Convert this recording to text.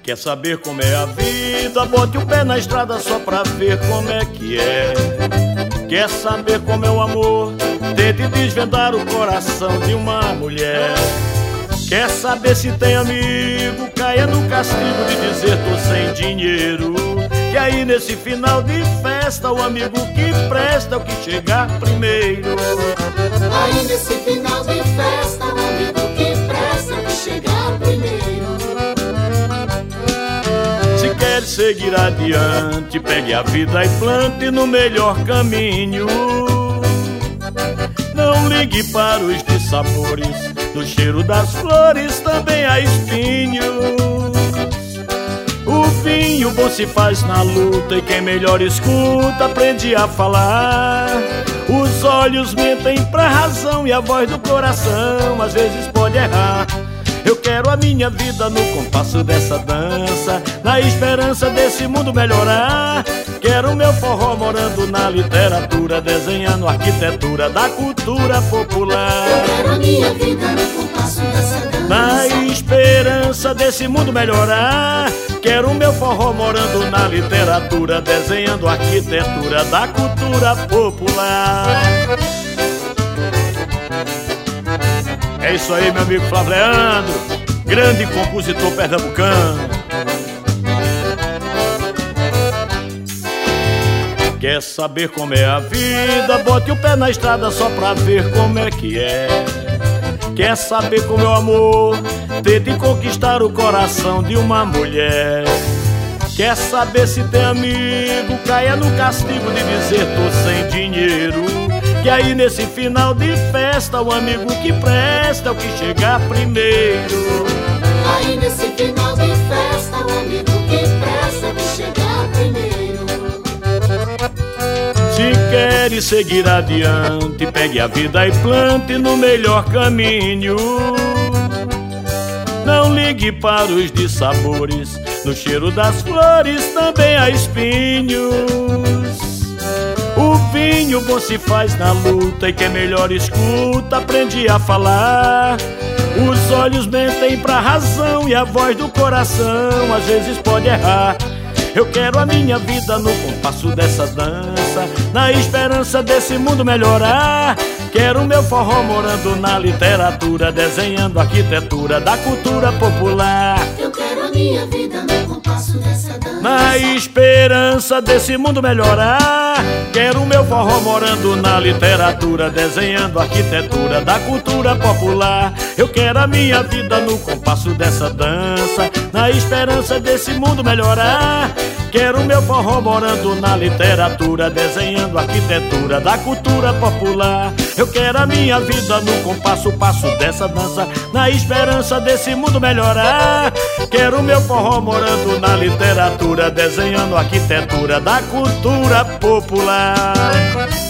Quer saber como é a vida? Bote o pé na estrada só pra ver como é que é. Quer saber como é o amor? Tente desvendar o coração de uma mulher. Quer saber se tem amigo? Caia no castigo de dizer tô sem dinheiro. Que aí nesse final de festa o amigo que presta é o que chegar primeiro. Aí nesse final de festa o amigo que presta é o que chegar primeiro. Se quer seguir adiante, pegue a vida e plante no melhor caminho. Não ligue para os dissabores, no cheiro das flores também há espinhos. O vinho bom se faz na luta e quem melhor escuta aprende a falar. Os olhos mentem pra razão e a voz do coração às vezes pode errar. Eu quero a minha vida no compasso dessa dança, na esperança desse mundo melhorar. Quero meu forró morando na literatura, desenhando a arquitetura da cultura popular. Eu quero a minha vida no compasso dessa dança, na esperança desse mundo melhorar. Quero meu forró morando na literatura, desenhando a arquitetura da cultura popular. É isso aí, meu amigo Flávio Leandro, grande compositor pernambucano. Quer saber como é a vida? Bote o pé na estrada só pra ver como é que é. Quer saber como é o amor? Tente conquistar o coração de uma mulher. Quer saber se tem amigo? Caia no castigo de dizer tô sem dinheiro. Que aí nesse final de festa o amigo que presta é o que chegar primeiro. aí nesse final de festa o amigo que presta é o que chegar primeiro. Se quer seguir adiante, pegue a vida e plante no melhor caminho. Não ligue para os dissabores, no cheiro das flores também há espinhos. O vinho bom se faz na luta e quem melhor escuta aprende a falar. Os olhos mentem pra razão e a voz do coração às vezes pode errar. Eu quero a minha vida no compasso dessa dança, na esperança desse mundo melhorar. Quero meu forró morando na literatura, desenhando a arquitetura da cultura popular. Eu quero a minha vida no compasso dessa dança, na esperança desse mundo melhorar. Quero meu forró morando na literatura, desenhando a arquitetura da cultura popular. Eu quero a minha vida no compasso dessa dança, na esperança desse mundo melhorar. Quero meu forró morando na literatura, desenhando a arquitetura da cultura popular. Eu quero a minha vida no compasso dessa dança, na esperança desse mundo melhorar. Quero meu forró morando na literatura, desenhando a arquitetura da cultura popular.